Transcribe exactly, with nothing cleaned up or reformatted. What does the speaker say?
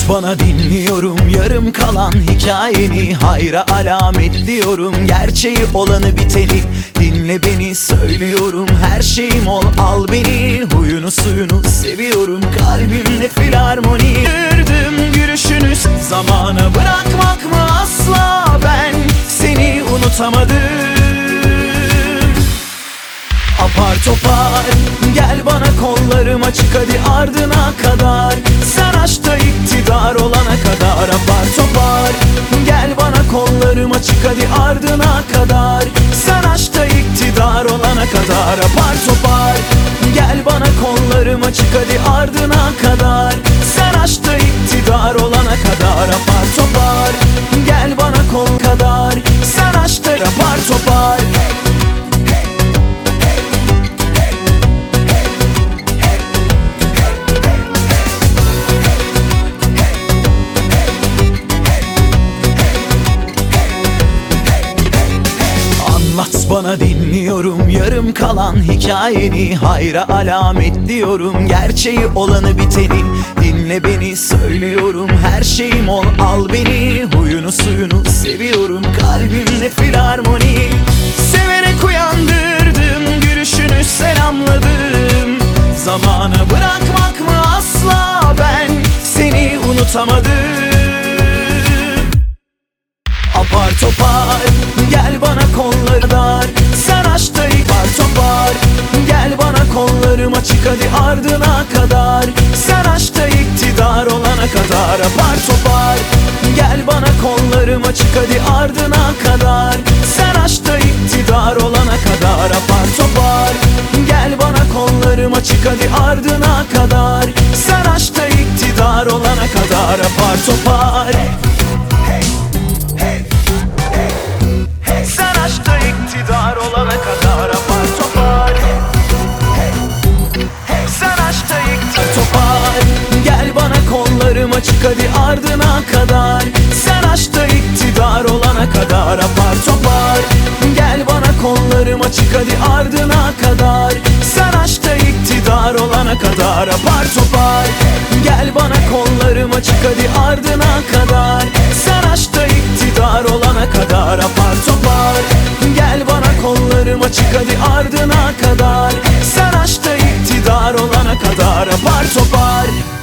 bana, dinliyorum yarım kalan hikayeni. Hayra alamet diyorum, gerçeği olanı biteni. Dinle beni, söylüyorum her şeyim ol, al beni. Huyunu suyunu seviyorum, kalbimde filarmoni. Gördüm gülüşünü, zamana bırakmak mı asla, ben seni unutamadım. Apar topar gel bana, kollarım açık hadi ardına kadar. Sen aşkta iktidar olana kadar. Apar topar gel bana, kollarım açık hadi ardına kadar. Sen aşkta iktidar olana kadar. Apar topar gel bana, kollarım açık hadi ardına kadar. Sen aşkta iktidar olana kadar. Apar topar gel bana, kol kadar. Sen aşkta apar topar. Anlat bana, dinliyorum yarım kalan hikayeni. Hayra alamet diyorum, gerçeği olanı biteni. Dinle beni, söylüyorum her şeyim ol, al beni. Huyunu suyunu seviyorum, kalbimde filarmoni. Severek uyandırdım, gülüşünü selamladım. Zamana bırakmak mı asla, ben seni unutamadım. Apar topar gel bana, kolları dar. Sen aşkta apar topar gel bana, kollarım açık hadi ardına kadar. Sen aşkta iktidar olana kadar. Apar topar gel bana, kollarım açık hadi ardına kadar. Sen aşkta iktidar olana kadar. Apar topar gel bana, kollarım açık hadi ardına kadar. Sen aşkta iktidar olana kadar. Apar topar. Sen aşkta iktidar olana kadar. Apar topar. Sen aşkta iktidar topar gel bana, kollarım açık hadi ardına kadar. Sen aşkta iktidar olana kadar. Apar topar gel bana, kollarım açık hadi ardına kadar. Sen aşkta iktidar olana kadar. Apar topar gel bana, kollarım açık hadi ardına kadar. Sen aşkta iktidar olana kadar. Apar topar gel bana, kollarım açık hadi ardına kadar. Sen aşkta iktidar olana kadar. Apar topar.